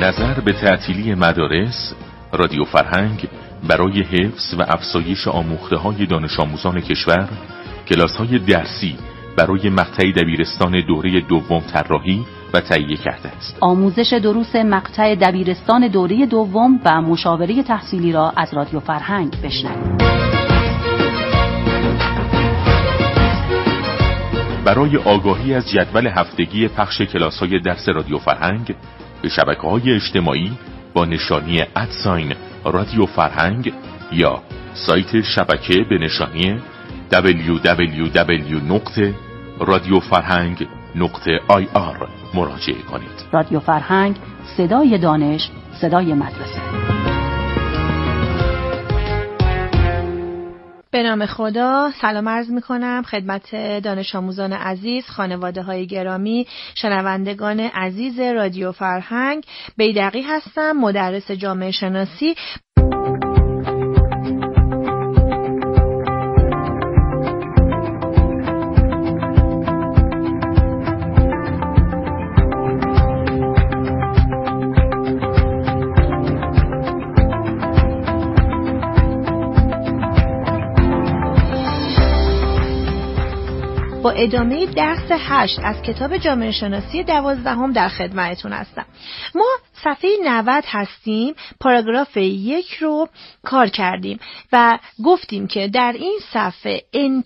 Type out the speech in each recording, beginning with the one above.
نظر به تعطیلی مدارس، رادیو فرهنگ برای حفظ و افزایش آموخته‌های دانش آموزان کشور کلاس‌های درسی برای مقطع دبیرستان دوره دوم طراحی و تهیه کرده است. آموزش دروس مقطع دبیرستان دوره دوم و مشاوره تحصیلی را از رادیو فرهنگ بشنوید. برای آگاهی از جدول هفتگی پخش کلاس‌های درس رادیو فرهنگ به شبکه‌های اجتماعی با نشانی رادیو فرهنگ یا سایت شبکه به نشانی www.radiofarhang.ir مراجعه کنید. رادیو فرهنگ، صدای دانش، صدای مدرسه. به نام خدا سلام عرض میکنم خدمت دانش آموزان عزیز، خانواده های گرامی، شنوندگان عزیز رادیو فرهنگ. بیدقی هستم، مدرس جامعه شناسی. با ادامه درس 8 از کتاب جامعه شناسی 12 در خدمتتون هستم. ما صفحه 90 هستیم، پاراگراف 1 رو کار کردیم و گفتیم که در این صفحه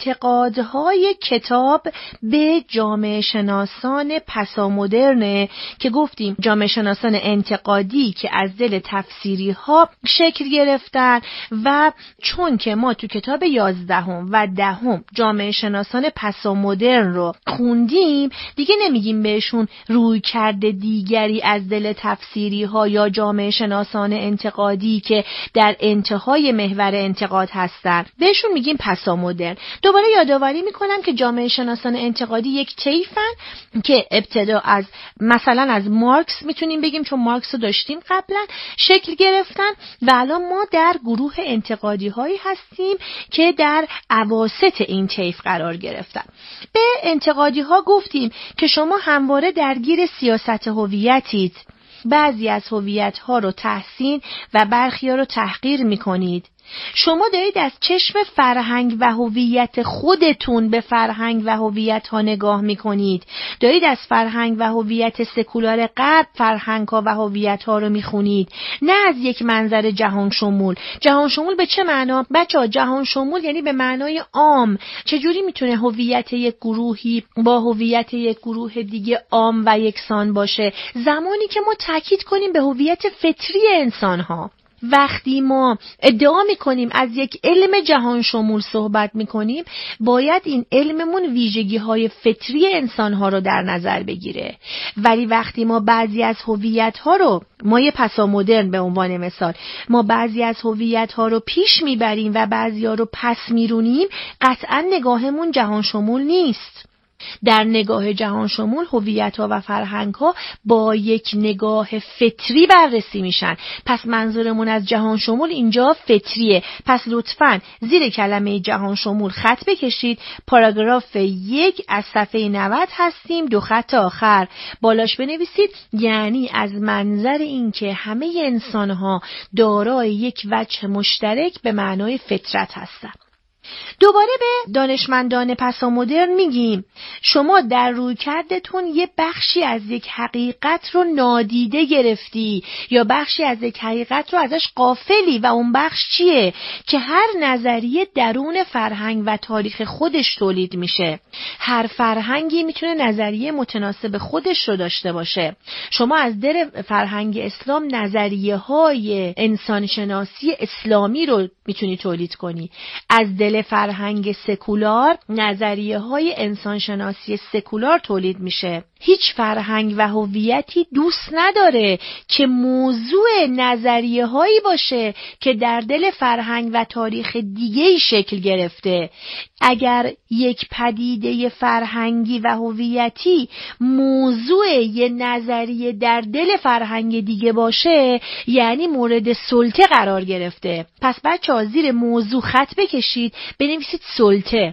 انتقادهای کتاب به جامعه شناسان پسامدرنه که گفتیم جامعه شناسان انتقادی که از دل تفسیری ها شکل گرفتن و چون که ما تو کتاب 11 و 10 جامعه شناسان پسامدرن رو خوندیم، دیگه نمیگیم بهشون روی کرده دیگری از دل تفسیری ها یا جامعه شناسان انتقادی که در انتهای محور انتقاد هستن، بهشون میگیم پسامدرن. دوباره یادآوری میکنم که جامعه شناسان انتقادی یک طیفن که ابتدا از مثلا از مارکس میتونیم بگیم، چون مارکس رو داشتیم قبلا، شکل گرفتن و الان ما در گروه انتقادی هایی هستیم که در اواسط این طیف قرار گرفتن. به انتقادی ها گفتیم که شما همواره درگیر سیاست هویتید، بعضی از هویت ها رو تحسین و برخی ها رو تحقیر می کنید. شما دارید از چشم فرهنگ و هویت خودتون به فرهنگ و هویت ها نگاه می کنید. دارید از فرهنگ و هویت سکولار غرب فرهنگ ها و هویت ها رو می خونید، نه از یک منظر جهان شمول. جهان شمول به چه معنا؟ بچه‌ها جهان شمول یعنی به معنای عام. چجوری میتونه هویت یک گروهی با هویت یک گروه دیگه عام و یکسان باشه؟ زمانی که ما تاکید کنیم به هویت فطری انسان ها. وقتی ما ادعا میکنیم از یک علم جهان شمول صحبت میکنیم، باید این علممون ویژگی های فطری انسان ها رو در نظر بگیره. ولی وقتی ما بعضی از هویت ها رو، ما یه پسامدرن به عنوان مثال، ما بعضی از هویت ها رو پیش میبریم و بعضی ها رو پس میرونیم، قطعا نگاهمون جهان شمول نیست. در نگاه جهان شمول هویت‌ها و فرهنگ‌ها با یک نگاه فطری بررسی میشن. پس منظورمون از جهان شمول اینجا فطریه. پس لطفاً زیر کلمه جهان شمول خط بکشید. پاراگراف 1 از صفحه 90 هستیم، 2 خط آخر بالاش بنویسید، یعنی از منظر این که همه انسان‌ها دارای یک وجه مشترک به معنای فطرت هستند. دوباره به دانشمندان پسامدرن میگیم شما در رویکردتون یه بخشی از یک حقیقت رو نادیده گرفتی یا بخشی از یک حقیقت رو ازش غافلی و اون بخش چیه؟ که هر نظریه درون فرهنگ و تاریخ خودش تولید میشه. هر فرهنگی میتونه نظریه متناسب خودش رو داشته باشه. شما از دل فرهنگ اسلام نظریه های انسانشناسی اسلامی رو میتونی تولید کنی. از دل فرهنگ سکولار نظریه های انسانشناسی سکولار تولید میشه. هیچ فرهنگ و هویتی دوست نداره که موضوع نظریه هایی باشه که در دل فرهنگ و تاریخ دیگه‌ای شکل گرفته. اگر یک پدیده فرهنگی و هویتی موضوع یه نظریه در دل فرهنگ دیگه باشه، یعنی مورد سلطه قرار گرفته. پس بچه‌ها زیر موضوع خط بکشید، بنویسید سلطه.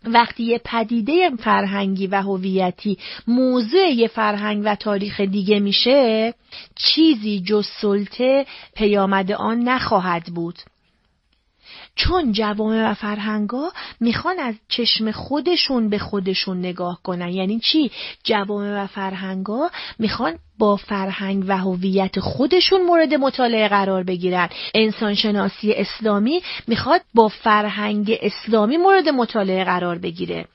وقتی یه پدیده فرهنگی و هویتی موضوع یه فرهنگ و تاریخ دیگه میشه، چیزی جز سلطه پیامد آن نخواهد بود. چون جوامع و فرهنگا میخوان از چشم خودشون به خودشون نگاه کنن. یعنی چی؟ جوامع و فرهنگا میخوان با فرهنگ و هویت خودشون مورد مطالعه قرار بگیرن. انسانشناسی اسلامی میخواد با فرهنگ اسلامی مورد مطالعه قرار بگیره.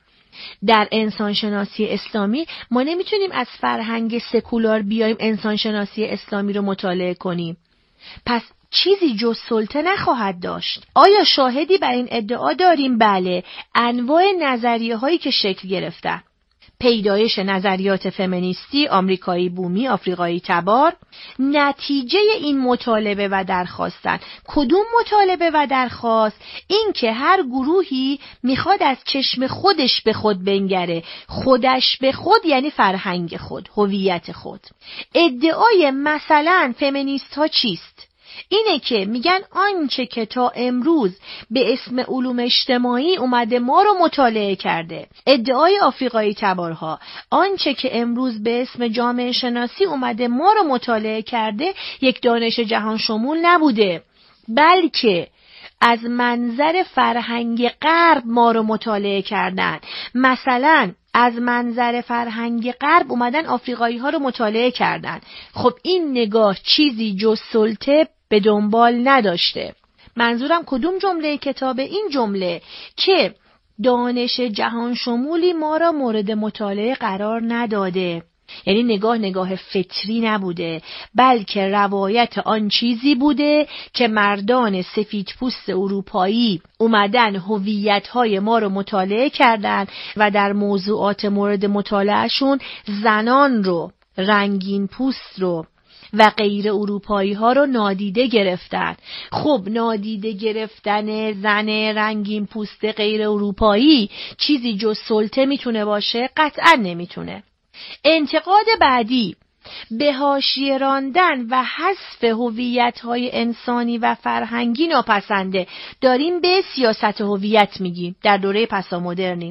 در انسانشناسی اسلامی ما نمیتونیم از فرهنگ سکولار بیایم انسانشناسی اسلامی رو مطالعه کنیم. پس چیزی جز سلطه نخواهد داشت. آیا شاهدی بر این ادعا داریم؟ بله، انواع نظریه هایی که شکل گرفتن. پیدایش نظریات فمینیستی، آمریکایی بومی، آفریقایی تبار، نتیجه این مطالبه و درخواستن. کدوم مطالبه و درخواست؟ این که هر گروهی میخواد از چشم خودش به خود بنگره. خودش به خود یعنی فرهنگ خود، هویت خود. ادعای مثلا فمینیست ها چیست؟ اینه که میگن آنچه که تا امروز به اسم علوم اجتماعی اومده ما رو مطالعه کرده. ادعای آفریقایی تبارها آنچه که امروز به اسم جامعه شناسی اومده ما رو مطالعه کرده یک دانش جهان شمول نبوده، بلکه از منظر فرهنگ غرب ما رو مطالعه کردن. مثلا از منظر فرهنگ غرب اومدن آفریقایی ها رو مطالعه کردن. خب این نگاه چیزی جز سلطه به دنبال نداشته. منظورم کدوم جمله کتاب؟ این جمله که دانش جهان شمولی ما را مورد مطالعه قرار نداده. یعنی نگاه فطری نبوده، بلکه روایت آن چیزی بوده که مردان سفیدپوست اروپایی اومدن هویت‌های ما رو مطالعه کردن و در موضوعات مورد مطالعهشون زنان رو، رنگین پوست رو و غیر اروپایی ها رو نادیده گرفتن. خب نادیده گرفتن زن رنگین پوست غیر اروپایی چیزی جز سلطه میتونه باشه؟ قطعا نمیتونه. انتقاد بعدی، به حاشیه راندن و حذف هویت‌های انسانی و فرهنگی ناپسنده. داریم به سیاست هویت میگیم، در دوره پسامدرنیم.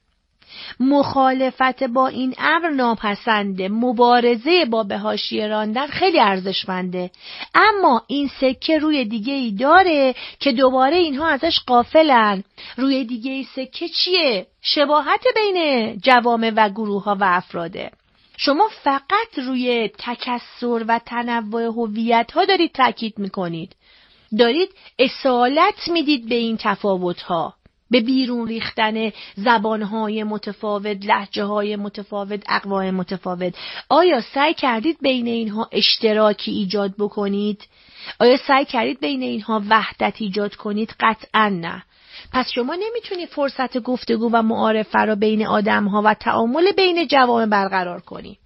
مخالفت با این امر ناپسنده، مبارزه با به حاشیه راندن خیلی ارزشمنده. اما این سکه روی دیگه ای داره که دوباره اینها ازش غافلن. روی دیگه ای سکه چیه؟ شباهت بین جوامع و گروه ها و افراده. شما فقط روی تکثر و تنوع هویت ها دارید تاکید میکنید، دارید اصالت میدید به این تفاوت ها، به بیرون ریختن زبانهای متفاوت، لهجه‌های متفاوت، اقوام متفاوت. آیا سعی کردید بین اینها اشتراکی ایجاد بکنید؟ آیا سعی کردید بین اینها وحدت ایجاد کنید؟ قطعاً نه. پس شما نمیتونید فرصت گفتگو و معارفه را بین آدم‌ها و تعامل بین جوامع برقرار کنید.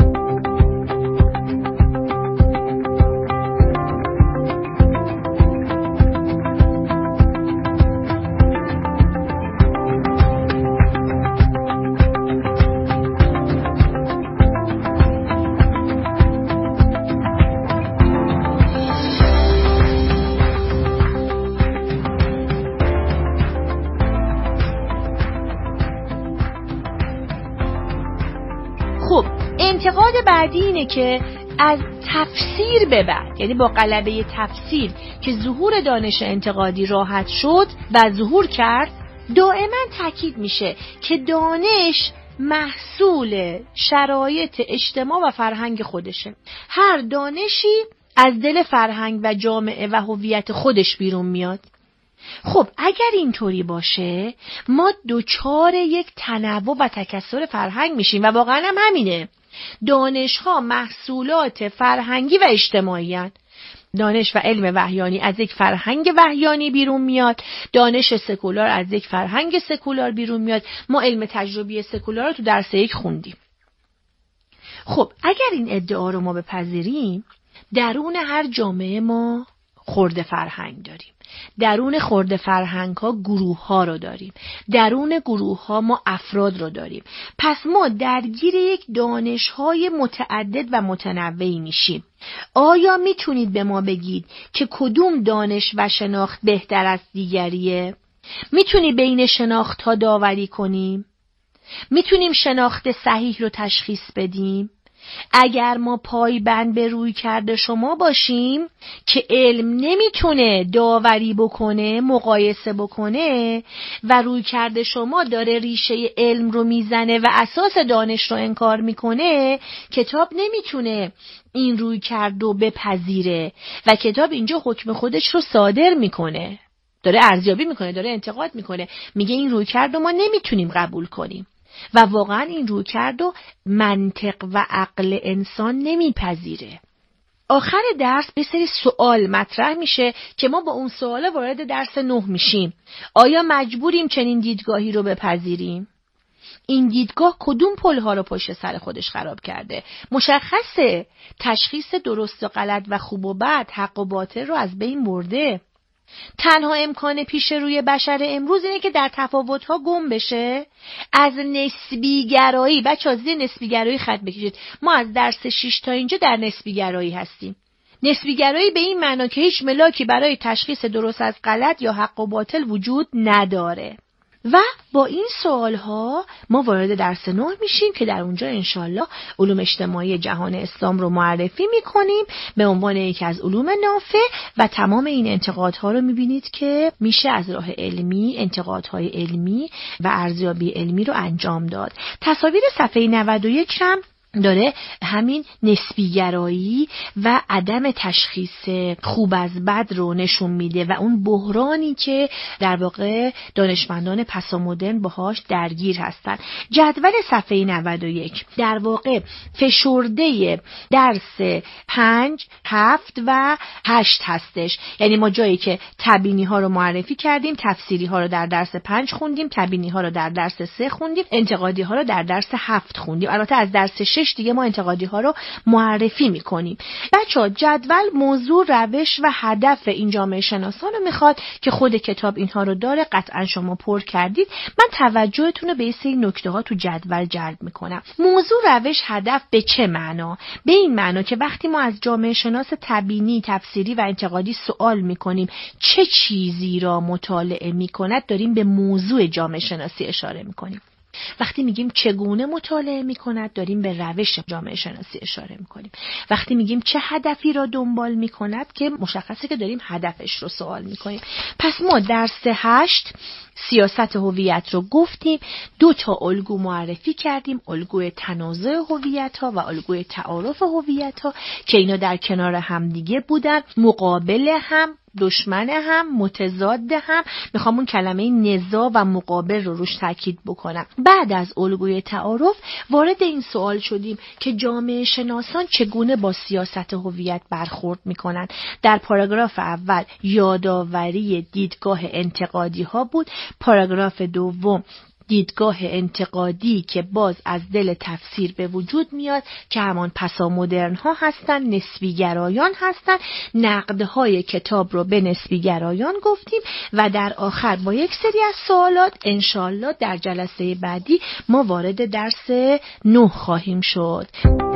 انتقاد بعدی اینه که از تفسیر به بعد، یعنی با غلبه تفسیر که ظهور دانش انتقادی راحت شد و ظهور کرد، دائما تاکید میشه که دانش محصول شرایط اجتماع و فرهنگ خودشه. هر دانشی از دل فرهنگ و جامعه و هویت خودش بیرون میاد. خب اگر اینطوری باشه ما دوچار یک تنوع و تکثر فرهنگ میشیم و واقعا هم همینه. دانش‌ها محصولات فرهنگی و اجتماعی هستند. دانش و علم وحیانی از یک فرهنگ وحیانی بیرون میاد، دانش سکولار از یک فرهنگ سکولار بیرون میاد. ما علم تجربی سکولار رو تو درس 1 خوندیم. خب اگر این ادعا رو ما بپذیریم، درون هر جامعه ما خرده فرهنگ داریم. درون خرده فرهنگ ها گروه ها رو داریم. درون گروه ها ما افراد رو داریم. پس ما درگیر یک دانش های متعدد و متنوعی میشیم. آیا میتونید به ما بگید که کدوم دانش و شناخت بهتر از دیگریه؟ میتونی بین شناخت ها داوری کنیم؟ میتونیم شناخت صحیح رو تشخیص بدیم؟ اگر ما پایبند به روی کرده شما باشیم که علم نمیتونه داوری بکنه، مقایسه بکنه و روی کرده شما داره ریشه علم رو میزنه و اساس دانش رو انکار میکنه، کتاب نمیتونه این روی کرده رو بپذیره و کتاب اینجا حکم خودش رو صادر میکنه، داره ارزیابی میکنه، داره انتقاد میکنه، میگه این روی کرده رو ما نمیتونیم قبول کنیم و واقعا این رویکرد و منطق و عقل انسان نمیپذیره. آخر درس به سری سوال مطرح میشه که ما با اون سوالا وارد درس 9 میشیم. آیا مجبوریم چنین دیدگاهی رو بپذیریم؟ این دیدگاه کدوم پلها رو پشت سر خودش خراب کرده؟ مشخصه تشخیص درست و غلط و خوب و بد، حق و باطل رو از بین برده. تنها امکان پیش روی بشر امروز اینه که در تفاوت‌ها گم بشه، از نسبیگرایی. بچه‌ها زیر نسبیگرایی خط بکشید. ما از درس 6 تا اینجا در نسبیگرایی هستیم. نسبیگرایی به این معنا که هیچ ملاکی برای تشخیص درست از غلط یا حق و باطل وجود نداره. و با این سوالها ما وارد درس 9 میشیم که در اونجا انشالله علوم اجتماعی جهان اسلام رو معرفی میکنیم به عنوان یکی از علوم نافع و تمام این انتقادها رو میبینید که میشه از راه علمی، انتقادهای علمی و ارزیابی علمی رو انجام داد. تصاویر صفحه 91 هم داره همین نسبیگرایی و عدم تشخیص خوب از بد رو نشون میده و اون بحرانی که در واقع دانشمندان پسامدرن باهاش درگیر هستن. جدول صفحه 91 در واقع فشرده درس 5, 7 و 8 هستش. یعنی ما جایی که تبیینی ها رو معرفی کردیم، تفسیری ها رو در درس 5 خوندیم، تبیینی ها رو در درس 3 خوندیم، انتقادی ها رو در درس 7 خوندیم. البته از درس 6 دیگه ما انتقادی ها رو معرفی میکنیم. بچه‌ها جدول موضوع، روش و هدف این جامعه شناسان رو میخواد که خود کتاب اینها رو داره، قطعا شما پر کردید. من توجهتون رو به این نکته ها تو جدول جلب میکنم. موضوع، روش، هدف به چه معنا؟ به این معنا که وقتی ما از جامعه شناس تبیینی، تفسیری و انتقادی سوال میکنیم چه چیزی را مطالعه میکند، داریم به موضوع جامعه شناسی اشاره میکنیم. وقتی میگیم چگونه مطالعه میکند، داریم به روش جامعه شناسی اشاره میکنیم. وقتی میگیم چه هدفی را دنبال میکند، که مشخصه که داریم هدفش رو سوال میکنیم. پس ما درس 8 سیاست هویت رو گفتیم، 2 تا الگو معرفی کردیم، الگوی تنازع هویت ها و الگوی تعارف هویت ها که اینا در کنار هم دیگه بودن، مقابل هم، دشمن هم، متضاد هم. میخوام اون کلمه نزاع و مقابل رو روش تاکید بکنم. بعد از الگوی تعارف وارد این سوال شدیم که جامعه شناسان چگونه با سیاست هویت برخورد میکنن. در پاراگراف اول یادآوری دیدگاه انتقادی ها بود. پاراگراف دوم دیدگاه انتقادی که باز از دل تفسیر به وجود میاد که همان پسامدرن ها هستن، نسبیگرایان هستن. نقدهای کتاب رو به نسبیگرایان گفتیم و در آخر با یک سری از سوالات انشالله در جلسه بعدی ما وارد درس 9 خواهیم شد.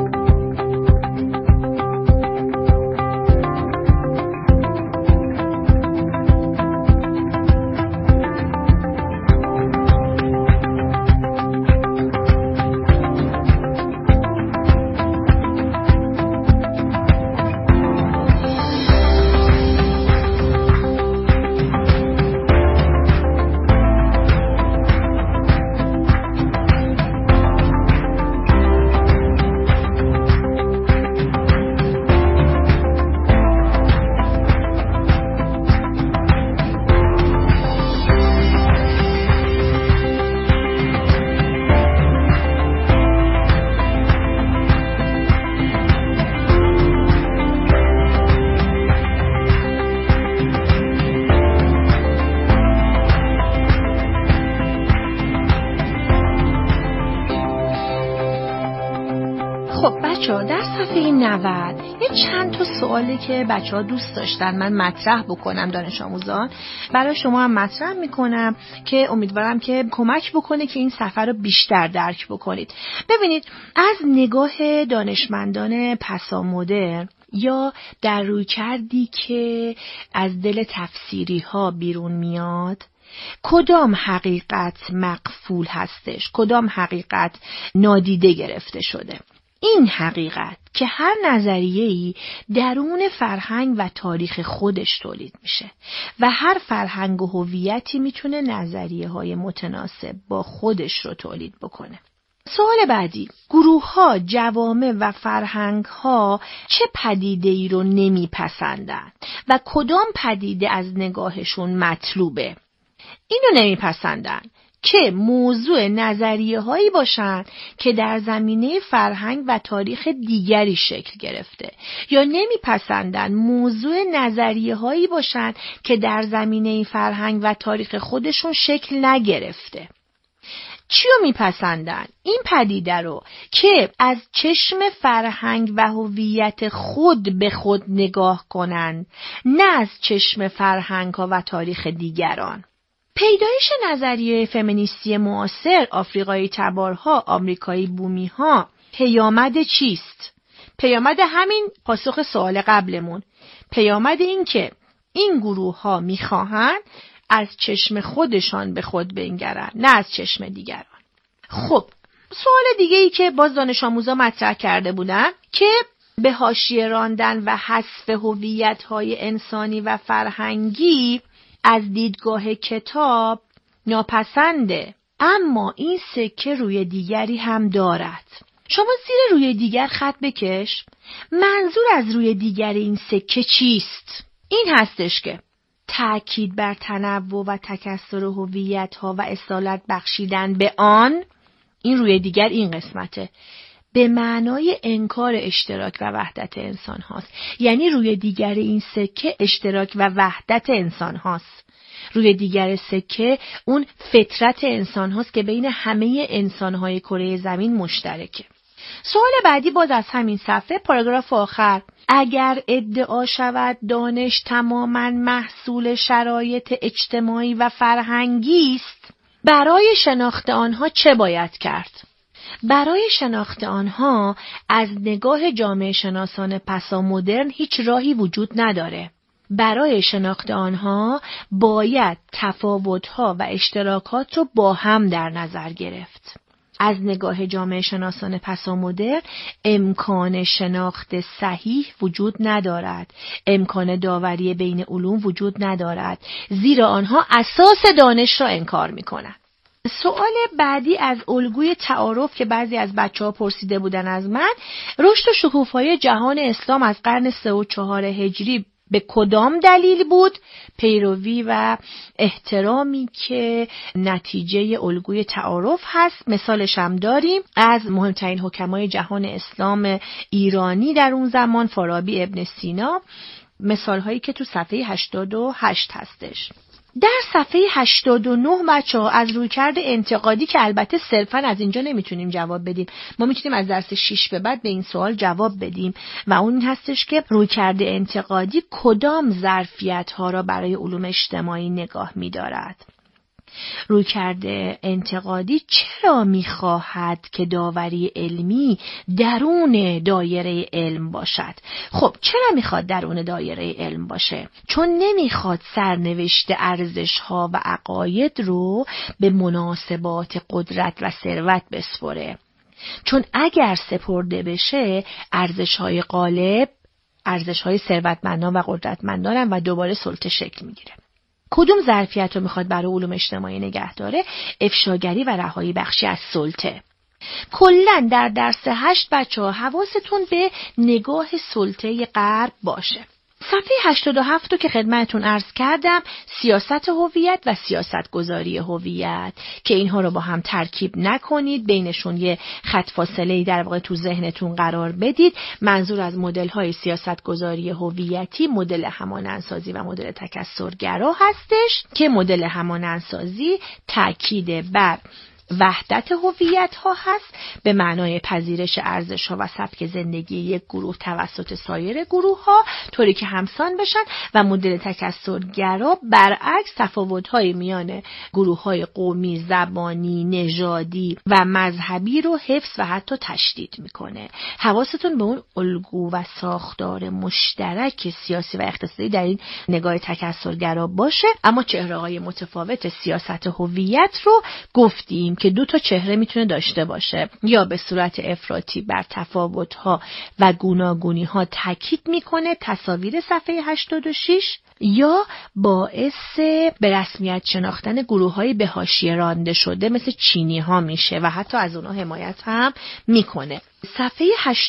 در صفحه 90 یه چند تا سوالی که بچه‌ها دوست داشتن من مطرح بکنم دانش آموزان، برای شما هم مطرح میکنم که امیدوارم که کمک بکنه که این صفحه رو بیشتر درک بکنید. ببینید، از نگاه دانشمندان پسامدرن یا در روی کردی که از دل تفسیری ها بیرون میاد، کدام حقیقت مقفول هستش، کدام حقیقت نادیده گرفته شده. این حقیقت که هر نظریه‌ای درون فرهنگ و تاریخ خودش تولید میشه و هر فرهنگ و هویتی میتونه نظریه‌های متناسب با خودش رو تولید بکنه. سوال بعدی، گروه‌ها، جوامع و فرهنگ‌ها چه پدیده‌ای رو نمیپسندن و کدام پدیده از نگاهشون مطلوبه؟ اینو نمیپسندن که موضوع نظریه‌هایی باشن که در زمینه فرهنگ و تاریخ دیگری شکل گرفته، یا نمیپسندن موضوع نظریه‌هایی باشن که در زمینه فرهنگ و تاریخ خودشون شکل نگرفته. چیو میپسندن؟ این پدیده رو که از چشم فرهنگ و هویت خود به خود نگاه کنن، نه از چشم فرهنگ‌ها و تاریخ دیگران. پیدایش نظریه فمینیستی معاصر، آفریقایی تبارها، آمریکایی بومیها، پیامد چیست؟ پیامد همین پاسخ سوال قبلمون. پیامد این که این گروه‌ها میخواهن از چشم خودشان به خود بنگرن، نه از چشم دیگران. خب، سوال دیگه ای که باز دانش آموزا مطرح کرده بودن که به حاشیه راندن و حذف هویت‌های انسانی و فرهنگی از دیدگاه کتاب ناپسنده، اما این سکه روی دیگری هم دارد. شما زیر روی دیگر خط بکش. منظور از روی دیگر این سکه چیست؟ این هستش که تأکید بر تنوع و تکثر هویت‌ها و اصالت بخشیدن به آن، این روی دیگر این قسمته، به معنای انکار اشتراک و وحدت انسان هاست. یعنی روی دیگر این سکه اشتراک و وحدت انسان هاست. روی دیگر سکه اون فطرت انسان هاست که بین همه انسان های کره زمین مشترکه. سوال بعدی باز از همین صفحه، پاراگراف آخر. اگر ادعا شود دانش تماماً محصول شرایط اجتماعی و فرهنگی است، برای شناخت آنها چه باید کرد؟ برای شناخت آنها از نگاه جامعه شناسان پسامدرن هیچ راهی وجود نداره. برای شناخت آنها باید تفاوت‌ها و اشتراکات رو با هم در نظر گرفت. از نگاه جامعه شناسان پسامدرن امکان شناخت صحیح وجود ندارد. امکان داوری بین علوم وجود ندارد، زیرا آنها اساس دانش را انکار می‌کنند. سوال بعدی از الگوی تعارف که بعضی از بچه‌ها پرسیده بودن از من، رشد و شکوفایی جهان اسلام از قرن 3 و 4 هجری به کدام دلیل بود؟ پیروی و احترامی که نتیجه الگوی تعارف هست. مثالش هم داریم از مهمترین حکمای جهان اسلام ایرانی در اون زمان، فارابی، ابن سینا، مثال هایی که تو صفحه 88 هستش. در صفحه 89 بچه‌ها از رویکرد انتقادی که البته صرفاً از اینجا نمیتونیم جواب بدیم، ما میتونیم از درس 6 به بعد به این سوال جواب بدیم و اون این هستش که رویکرد انتقادی کدام ظرفیت‌ها را برای علوم اجتماعی نگاه می‌دارد. رویکرد انتقادی چرا می‌خواهد که داوری علمی درون دایره علم باشد؟ خب چرا می‌خواد درون دایره علم باشه؟ چون نمی‌خواد سرنوشت ارزش‌ها و عقاید رو به مناسبات قدرت و ثروت بسپره. چون اگر سپرده بشه ارزش‌های غالب، ارزش‌های ثروتمندان و قدرتمندان و دوباره سلطه شکل می‌گیره. کدوم ظرفیت رو میخواد برای علوم اجتماعی نگه داره؟ افشاگری و رهایی بخشی از سلطه. کلاً در درس 8 بچه‌ها حواستون به نگاه سلطه غرب باشه. صفحه 87 رو که خدمتتون عرض کردم، سیاست هویت و سیاست گذاری هویت، که اینها رو با هم ترکیب نکنید، بینشون یه خط فاصله‌ای در واقع تو ذهنتون قرار بدید. منظور از مدل‌های سیاست گذاری هویتی مدل همانندسازی و مدل تکثرگرا هستش که مدل همانندسازی تاکید بر وحدت هویت‌ها هست به معنای پذیرش ارزش‌ها و سبک زندگی یک گروه توسط سایر گروه‌ها طوری که همسان بشن و مدل تکثرگرا برعکس تفاوت‌های میان گروه‌های قومی، زبانی، نژادی و مذهبی رو حفظ و حتی تشدید میکنه. حواستون به اون الگو و ساختار مشترک سیاسی و اقتصادی در این نگاه تکثرگرا باشه. اما چهره‌های متفاوت سیاست هویت رو گفتیم که دو تا چهره میتونه داشته باشه، یا به صورت افراطی بر تفاوت‌ها و گوناگونی‌ها تاکید میکنه، تصاویر صفحه 86، یا باعث به رسمیت شناختن گروه‌های به حاشیه رانده شده مثل چینی‌ها میشه و حتی از اونها حمایت هم میکنه. صفحه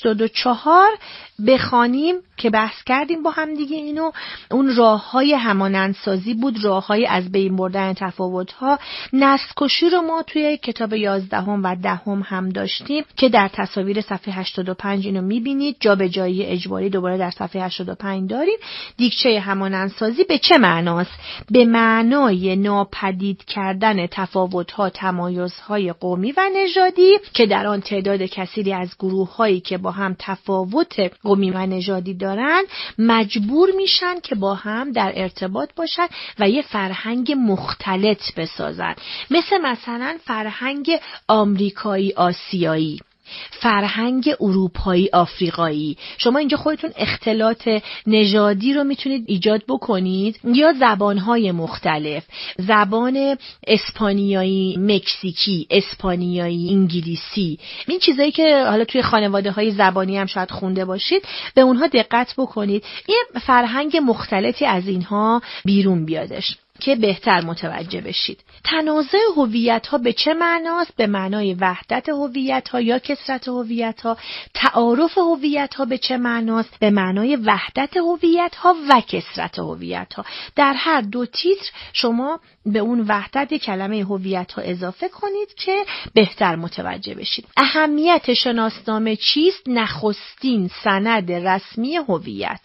84 بخوانیم که بحث کردیم با هم دیگه اینو، اون راه‌های همانندسازی بود، راه‌های از بین بردن تفاوت‌ها. نسل‌کشی رو ما توی کتاب 11 و 10 هم داشتیم که در تصاویر صفحه 85 اینو می‌بینید. جابجایی اجباری دوباره در صفحه 85 داریم. دیگچه همانندسازی به چه معناست؟ به معنای ناپدید کردن تفاوت‌ها، تمایزهای قومی و نژادی که در آن تعداد کثیری از گروه‌هایی که با هم تفاوت قومی و نژادی دارن مجبور میشن که با هم در ارتباط باشن و یه فرهنگ مختلط بسازن، مثلا فرهنگ آمریکایی آسیایی، فرهنگ اروپایی آفریقایی. شما اینجا خودتون اختلاط نژادی رو میتونید ایجاد بکنید، یا زبانهای مختلف، زبان اسپانیایی مکزیکی، اسپانیایی انگلیسی، این چیزایی که حالا توی خانواده‌های زبانی هم شاید خونده باشید به اونها دقت بکنید. این فرهنگ مختلطی از اینها بیرون بیادش که بهتر متوجه بشید. تنازع هویت‌ها به چه معناست؟ به معنای وحدت هویت‌ها یا کثرت هویت‌ها. تعارف هویت‌ها به چه معناست؟ به معنای وحدت هویت‌ها و کثرت هویت‌ها. در هر دو تیتر شما به اون وحدت کلمه هویت‌ها اضافه کنید که بهتر متوجه بشید. اهمیت شناسنامه چیست؟ نخستین سند رسمی هویت.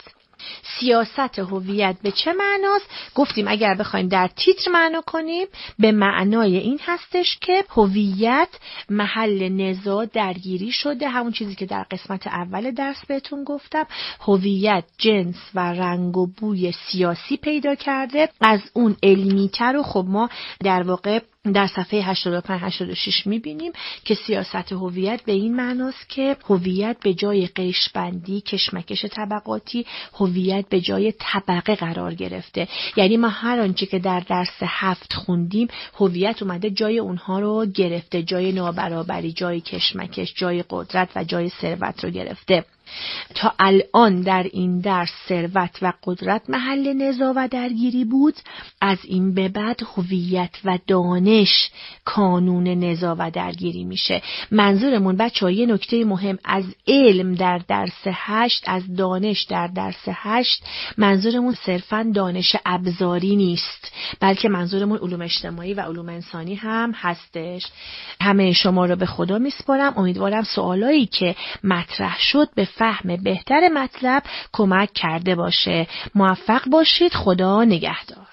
سیاست هویت به چه معناست؟ گفتیم اگر بخوایم در تیتر معنا کنیم به معنای این هستش که هویت محل نزاع درگیری شده، همون چیزی که در قسمت اول درس بهتون گفتم. هویت جنس و رنگ و بوی سیاسی پیدا کرده، از اون علمی‌تر و خب ما در واقع در صفحه 85-86 می‌بینیم که سیاست هویت به این معناست که هویت به جای قشربندی، کشمکش طبقاتی، هویت به جای طبقه قرار گرفته. یعنی ما هر آنچه که در درس 7 خوندیم هویت اومده جای اونها رو گرفته، جای نابرابری، جای کشمکش، جای قدرت و جای ثروت رو گرفته. تا الان در این درس ثروت و قدرت محل نزاع و درگیری بود، از این به بعد هویت و دانش کانون نزاع و درگیری میشه. منظورمون بچه‌ها یه نکته مهم از علم در درس 8، از دانش در درس 8 منظورمون صرفاً دانش ابزاری نیست، بلکه منظورمون علوم اجتماعی و علوم انسانی هم هستش. همه شما رو به خدا میسپارم. امیدوارم سوالایی که مطرح شد به فهم بهتر مطلب کمک کرده باشه. موفق باشید. خدا نگهدار.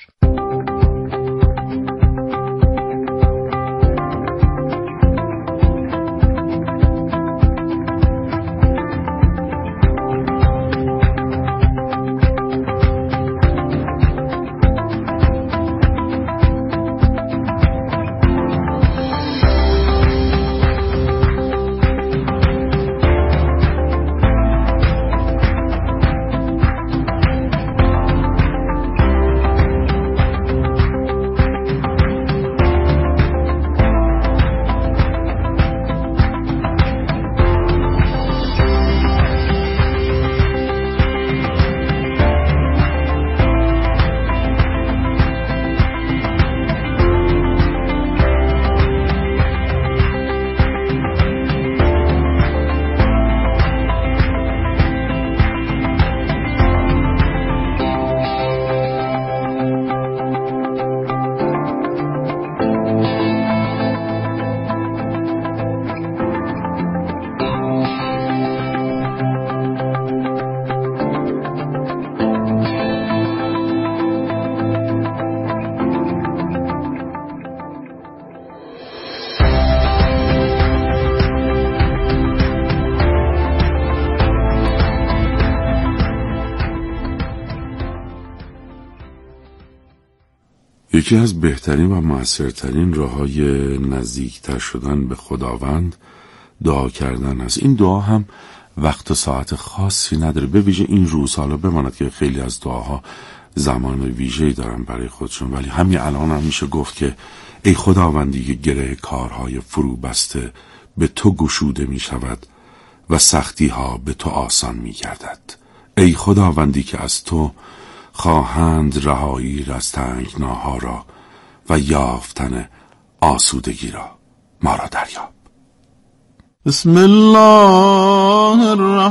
یکی از بهترین و موثرترین راه‌های نزدیکتر شدن به خداوند دعا کردن است. این دعا هم وقت و ساعت خاصی نداره، به ویژه این روز. حالا بماند که خیلی از دعاها زمان ویژه‌ای دارن برای خودشون، ولی همین الان هم میشه گفت که ای خداوندی که گره کارهای فرو بسته به تو گشوده می شود و سختی ها به تو آسان می گردد. ای خداوندی که از تو خواهند رهایی از تنگناها را و یافتن آسودگی را ما را دریاب. بسم الله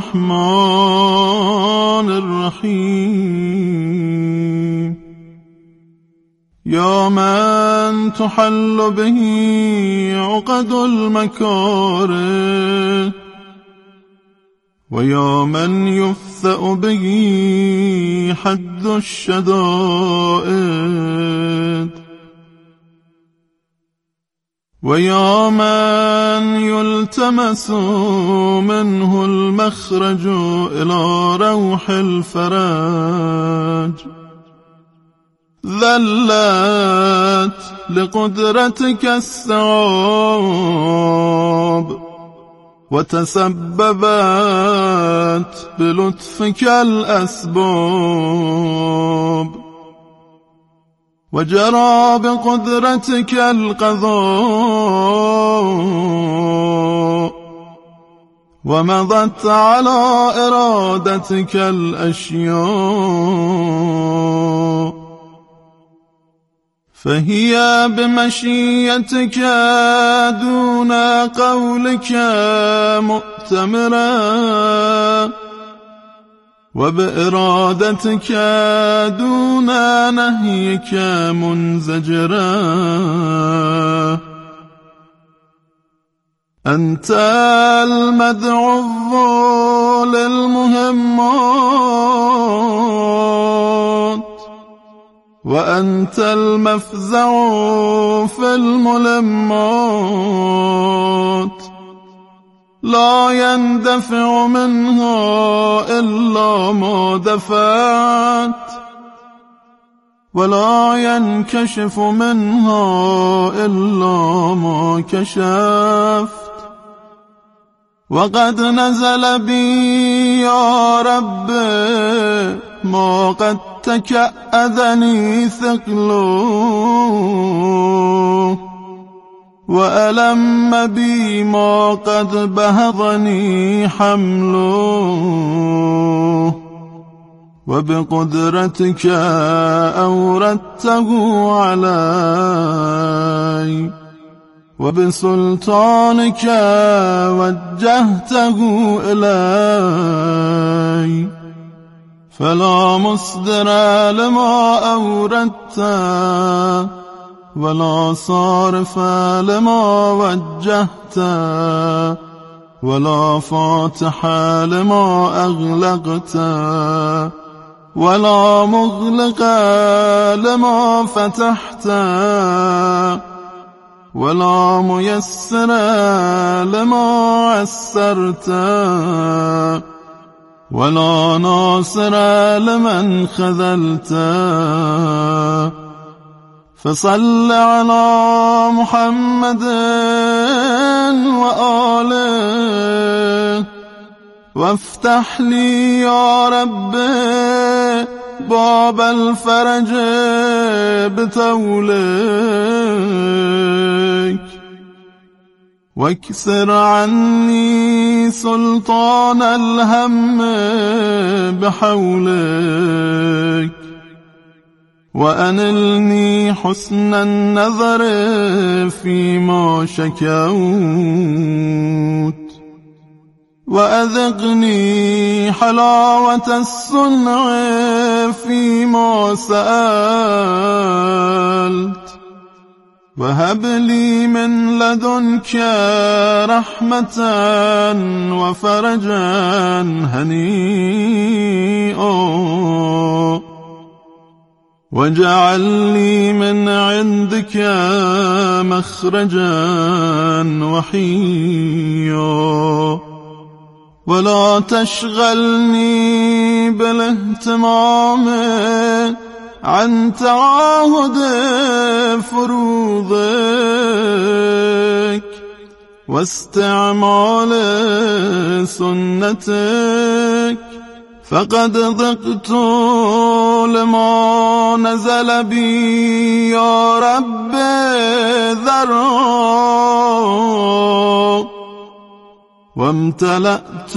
الرحمن الرحیم. یا من تحل به عقد المکاره و یا من یفثأ به حد الشدائد و یا من یلتمس منه المخرج الى روح الفرج. ذلت لقدرتك الثواب وتسببت بلطفك الأسباب وجرى بقدرتك القضاء ومضت على إرادتك الأشياء فهي بمشيتك دون قولك مؤتمرا وبإرادتك دون نهيك منزجرا. أنت المدعو للمهمات وأنت المفزع في الملمات لا يندفع منها إلا ما دفعت ولا ينكشف منها إلا ما كشفت. وقد نزل بي يا رب ما قد تكأذني ثقله وألم بي ما قد بهضني حمله وبقدرتك أوردته علي وبسلطانك وجهته إلي فلا مصدر لما أوردت ولا صارف لما وجهت ولا فاتح لما أغلقت ولا مغلق لما فتحت ولا ميسر لما عسرت ولا ناصر لمن خذلت. فصل على محمد وآله وافتح لي يا رب باب الفرج بطولك واكسر عني سلطان الهم بحولك وأنلني حسن النظر فيما شكوت وأذقني حلاوة الصنع فيما سألت وهب لي من لدنك رحمة وفرجا هنيئا واجعل لي من عندك مخرجا وحيا ولا تشغلني بالاهتمام عن تعاهد فروضك واستعمال سنتك، فقد ضقت لما نزل بي يا رب ذرا وامتلأت